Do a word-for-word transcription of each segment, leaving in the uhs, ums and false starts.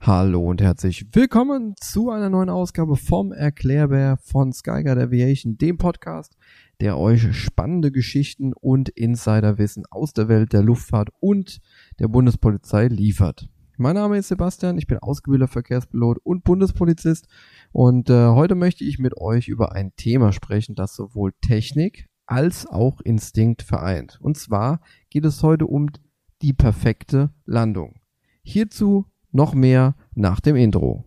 Hallo und herzlich willkommen zu einer neuen Ausgabe vom Erklärbär von Skyguide Aviation, dem Podcast, der euch spannende Geschichten und Insiderwissen aus der Welt der Luftfahrt und der Bundespolizei liefert. Mein Name ist Sebastian, ich bin ausgebildeter Verkehrspilot und Bundespolizist und äh, heute möchte ich mit euch über ein Thema sprechen, das sowohl Technik als auch Instinkt vereint. Und zwar geht es heute um die perfekte Landung. Hierzu noch mehr nach dem Intro.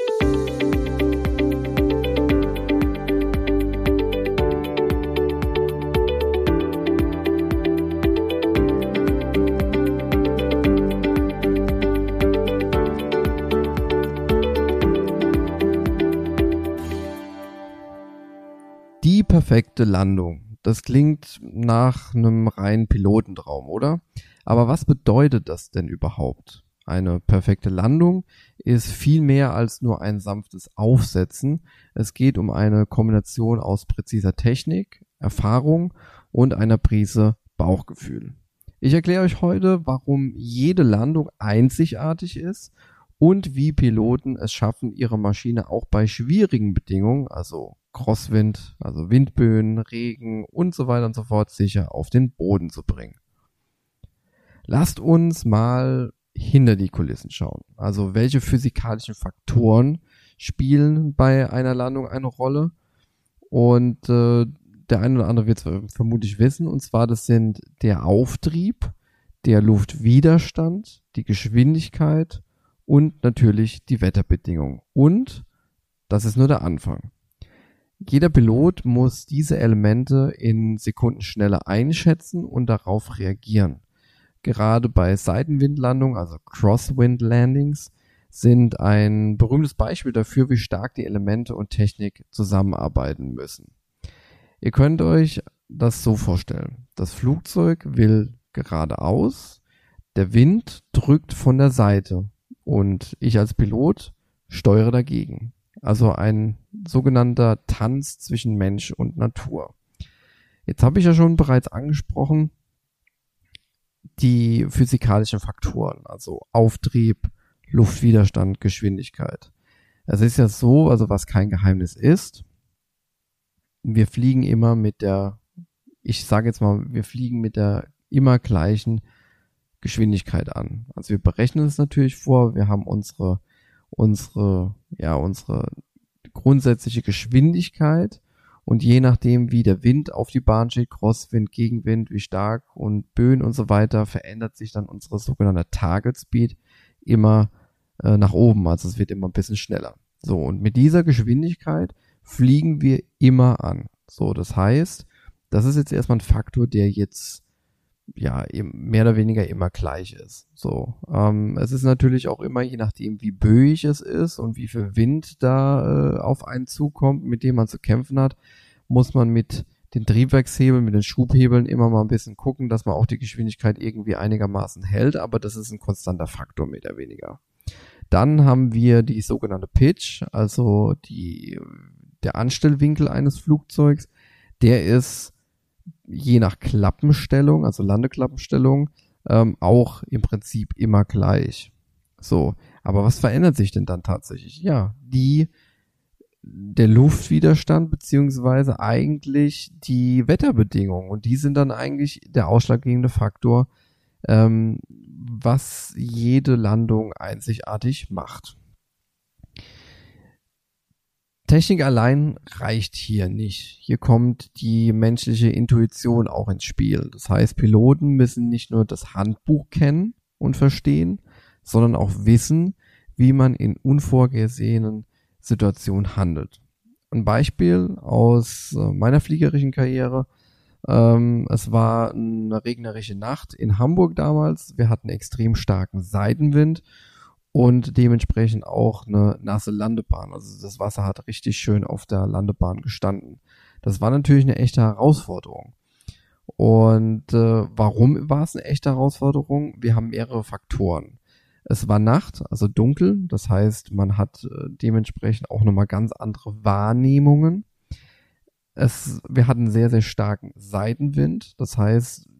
Die perfekte Landung. Das klingt nach einem reinen Pilotentraum, oder? Aber was bedeutet das denn überhaupt? Eine perfekte Landung ist viel mehr als nur ein sanftes Aufsetzen. Es geht um eine Kombination aus präziser Technik, Erfahrung und einer Prise Bauchgefühl. Ich erkläre euch heute, warum jede Landung einzigartig ist und wie Piloten es schaffen, ihre Maschine auch bei schwierigen Bedingungen, also Crosswind, also Windböen, Regen und so weiter und so fort, sicher auf den Boden zu bringen. Lasst uns mal hinter die Kulissen schauen. Also welche physikalischen Faktoren spielen bei einer Landung eine Rolle? Und äh, der eine oder andere wird es vermutlich wissen. Und zwar das sind der Auftrieb, der Luftwiderstand, die Geschwindigkeit und natürlich die Wetterbedingungen. Und das ist nur der Anfang. Jeder Pilot muss diese Elemente in Sekundenschnelle einschätzen und darauf reagieren. Gerade bei Seitenwindlandungen, also Crosswind Landings, sind ein berühmtes Beispiel dafür, wie stark die Elemente und Technik zusammenarbeiten müssen. Ihr könnt euch das so vorstellen. Das Flugzeug will geradeaus, der Wind drückt von der Seite und ich als Pilot steuere dagegen. Also ein sogenannter Tanz zwischen Mensch und Natur. Jetzt habe ich ja schon bereits angesprochen, die physikalischen Faktoren, also Auftrieb, Luftwiderstand, Geschwindigkeit. Es ist ja so, also was kein Geheimnis ist, wir fliegen immer mit der, ich sage jetzt mal, wir fliegen mit der immer gleichen Geschwindigkeit an. Also wir berechnen es natürlich vor, wir haben unsere, unsere, ja, unsere grundsätzliche Geschwindigkeit. Und je nachdem, wie der Wind auf die Bahn steht, Crosswind, Gegenwind, wie stark und Böen und so weiter, verändert sich dann unsere sogenannte Target Speed immer äh, nach oben. Also es wird immer ein bisschen schneller. So, und mit dieser Geschwindigkeit fliegen wir immer an. So, das heißt, das ist jetzt erstmal ein Faktor, der jetzt ja mehr oder weniger immer gleich ist. So, ähm, es ist natürlich auch immer, je nachdem, wie böig es ist und wie viel Wind da äh, auf einen zukommt, mit dem man zu kämpfen hat, muss man mit den Triebwerkshebeln, mit den Schubhebeln immer mal ein bisschen gucken, dass man auch die Geschwindigkeit irgendwie einigermaßen hält, aber das ist ein konstanter Faktor, mehr oder weniger. Dann haben wir die sogenannte Pitch, also die, der Anstellwinkel eines Flugzeugs, der ist je nach Klappenstellung, also Landeklappenstellung, ähm, auch im Prinzip immer gleich. So, aber was verändert sich denn dann tatsächlich? Ja, die der Luftwiderstand beziehungsweise eigentlich die Wetterbedingungen und die sind dann eigentlich der ausschlaggebende Faktor, ähm, was jede Landung einzigartig macht. Technik allein reicht hier nicht. Hier kommt die menschliche Intuition auch ins Spiel. Das heißt, Piloten müssen nicht nur das Handbuch kennen und verstehen, sondern auch wissen, wie man in unvorgesehenen Situationen handelt. Ein Beispiel aus meiner fliegerischen Karriere. Ähm, es war eine regnerische Nacht in Hamburg damals. Wir hatten extrem starken Seitenwind und dementsprechend auch eine nasse Landebahn. Also das Wasser hat richtig schön auf der Landebahn gestanden. Das war natürlich eine echte Herausforderung. Und äh, warum war es eine echte Herausforderung? Wir haben mehrere Faktoren. Es war Nacht, also dunkel. Das heißt, man hat äh, dementsprechend auch nochmal ganz andere Wahrnehmungen. Es, wir hatten sehr, sehr starken Seitenwind. Das heißt,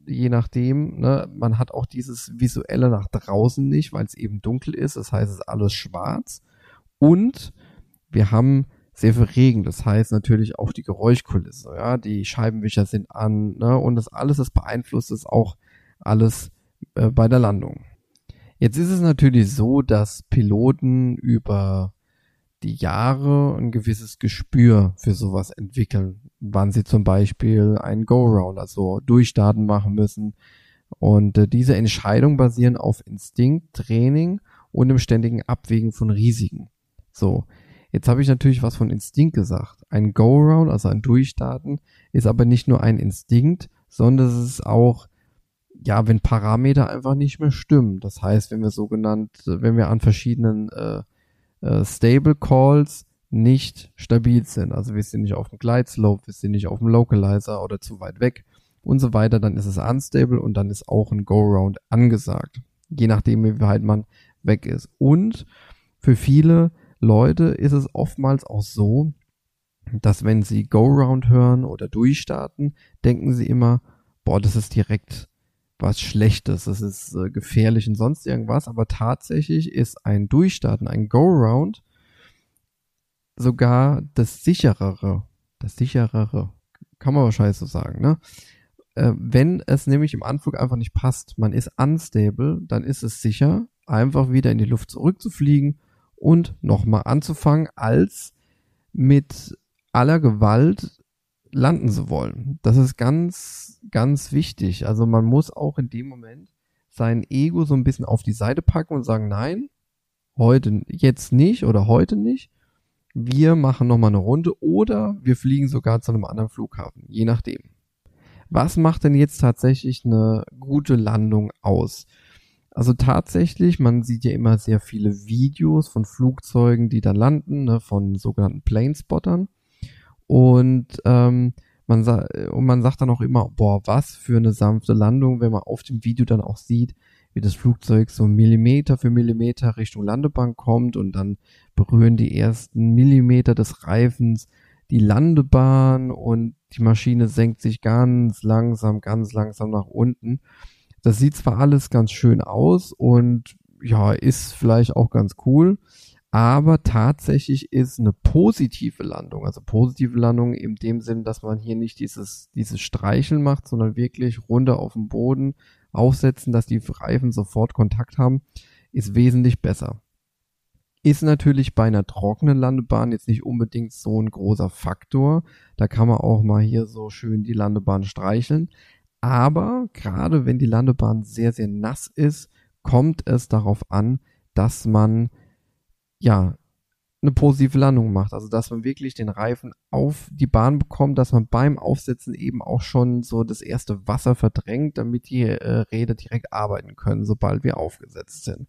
je nachdem, ne, man hat auch dieses visuelle nach draußen nicht, weil es eben dunkel ist, das heißt, es ist alles schwarz und wir haben sehr viel Regen, das heißt natürlich auch die Geräuschkulisse, ja, die Scheibenwischer sind an, ne, und das alles, das beeinflusst es auch alles äh, bei der Landung. Jetzt ist es natürlich so, dass Piloten über die Jahre ein gewisses Gespür für sowas entwickeln, wann sie zum Beispiel einen Go-Round, also Durchstarten machen müssen. Und äh, diese Entscheidungen basieren auf Instinkt, Training und dem ständigen Abwägen von Risiken. So, jetzt habe ich natürlich was von Instinkt gesagt. Ein Go-Round, also ein Durchstarten, ist aber nicht nur ein Instinkt, sondern es ist auch, ja, wenn Parameter einfach nicht mehr stimmen. Das heißt, wenn wir sogenannt, wenn wir an verschiedenen äh, äh, Stable Calls nicht stabil sind, also wir sind nicht auf dem Glide Slope, wir sind nicht auf dem Localizer oder zu weit weg und so weiter, dann ist es unstable und dann ist auch ein Go-Round angesagt, je nachdem, wie weit man weg ist. Und für viele Leute ist es oftmals auch so, dass wenn sie Go-Round hören oder durchstarten, denken sie immer, boah, das ist direkt was Schlechtes, das ist äh, gefährlich und sonst irgendwas, aber tatsächlich ist ein Durchstarten, ein Go-Round sogar das sicherere, das sicherere, kann man wahrscheinlich so sagen, ne? Äh, wenn es nämlich im Anflug einfach nicht passt, man ist unstable, dann ist es sicher, einfach wieder in die Luft zurückzufliegen und nochmal anzufangen, als mit aller Gewalt landen zu wollen. Das ist ganz, ganz wichtig. Also man muss auch in dem Moment sein Ego so ein bisschen auf die Seite packen und sagen, nein, heute, jetzt nicht oder heute nicht. Wir machen nochmal eine Runde oder wir fliegen sogar zu einem anderen Flughafen, je nachdem. Was macht denn jetzt tatsächlich eine gute Landung aus? Also tatsächlich, man sieht ja immer sehr viele Videos von Flugzeugen, die da landen, ne, von sogenannten Planespottern. Und, ähm, man, sa- und man sagt dann auch immer, boah, was für eine sanfte Landung, wenn man auf dem Video dann auch sieht, wie das Flugzeug so Millimeter für Millimeter Richtung Landebahn kommt und dann berühren die ersten Millimeter des Reifens die Landebahn und die Maschine senkt sich ganz langsam, ganz langsam nach unten. Das sieht zwar alles ganz schön aus und ja, ist vielleicht auch ganz cool, aber tatsächlich ist eine positive Landung, also positive Landung in dem Sinn, dass man hier nicht dieses, dieses Streicheln macht, sondern wirklich runter auf den Boden aufsetzen, dass die Reifen sofort Kontakt haben, ist wesentlich besser. Ist natürlich bei einer trockenen Landebahn jetzt nicht unbedingt so ein großer Faktor. Da kann man auch mal hier so schön die Landebahn streicheln. Aber gerade wenn die Landebahn sehr, sehr nass ist, kommt es darauf an, dass man ja eine positive Landung macht. Also dass man wirklich den Reifen auf die Bahn bekommt, dass man beim Aufsetzen eben auch schon so das erste Wasser verdrängt, damit die äh, Räder direkt arbeiten können, sobald wir aufgesetzt sind.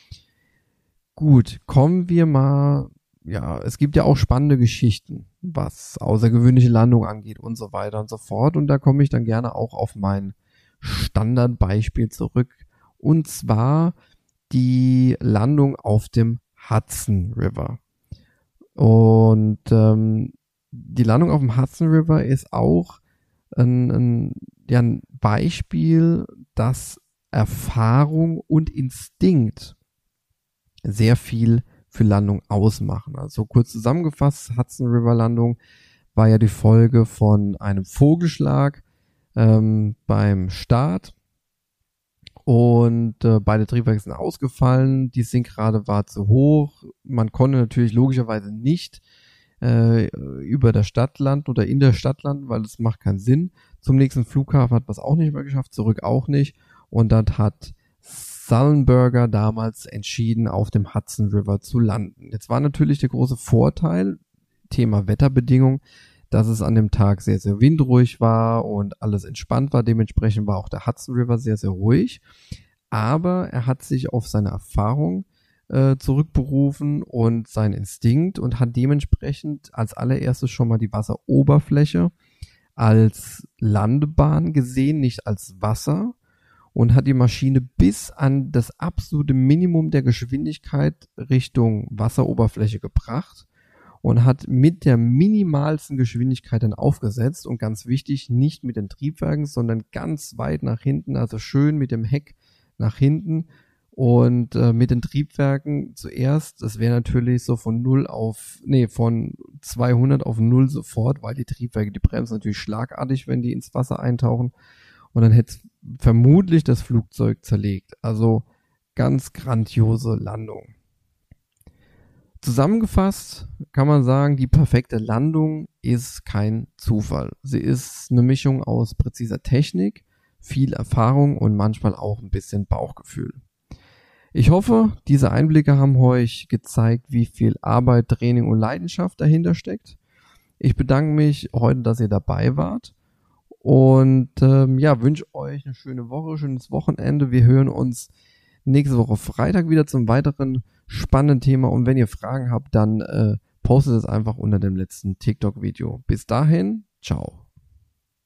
Gut, kommen wir mal, ja, es gibt ja auch spannende Geschichten, was außergewöhnliche Landung angeht und so weiter und so fort. Und da komme ich dann gerne auch auf mein Standardbeispiel zurück. Und zwar die Landung auf dem Hudson River. Und ähm, die Landung auf dem Hudson River ist auch ein, ein, ja, ein Beispiel, dass Erfahrung und Instinkt sehr viel für Landung ausmachen. Also kurz zusammengefasst, Hudson River Landung war ja die Folge von einem Vogelschlag ähm, beim Start. Und äh, beide Triebwerke sind ausgefallen, die Sinkrate war zu hoch. Man konnte natürlich logischerweise nicht äh, über der Stadt landen oder in der Stadt landen, weil das macht keinen Sinn. Zum nächsten Flughafen hat man es auch nicht mehr geschafft, zurück auch nicht. Und dann hat Sullenberger damals entschieden, auf dem Hudson River zu landen. Jetzt war natürlich der große Vorteil, Thema Wetterbedingungen, dass es an dem Tag sehr, sehr windruhig war und alles entspannt war. Dementsprechend war auch der Hudson River sehr, sehr ruhig. Aber er hat sich auf seine Erfahrung äh, zurückberufen und seinen Instinkt und hat dementsprechend als allererstes schon mal die Wasseroberfläche als Landebahn gesehen, nicht als Wasser, und hat die Maschine bis an das absolute Minimum der Geschwindigkeit Richtung Wasseroberfläche gebracht. und hat mit der minimalsten Geschwindigkeit dann aufgesetzt und ganz wichtig, nicht mit den Triebwerken, sondern ganz weit nach hinten, also schön mit dem Heck nach hinten und äh, mit den Triebwerken zuerst, das wäre natürlich so von null auf, nee, von zweihundert auf null sofort, weil die Triebwerke, die bremsen natürlich schlagartig, wenn die ins Wasser eintauchen und dann hätte es vermutlich das Flugzeug zerlegt. Also ganz grandiose Landung. Zusammengefasst kann man sagen, die perfekte Landung ist kein Zufall. Sie ist eine Mischung aus präziser Technik, viel Erfahrung und manchmal auch ein bisschen Bauchgefühl. Ich hoffe, diese Einblicke haben euch gezeigt, wie viel Arbeit, Training und Leidenschaft dahinter steckt. Ich bedanke mich heute, dass ihr dabei wart und ähm, ja, wünsche euch eine schöne Woche, schönes Wochenende. Wir hören uns nächste Woche Freitag wieder zum weiteren spannenden Thema und wenn ihr Fragen habt, dann äh, postet es einfach unter dem letzten TikTok-Video. Bis dahin, ciao.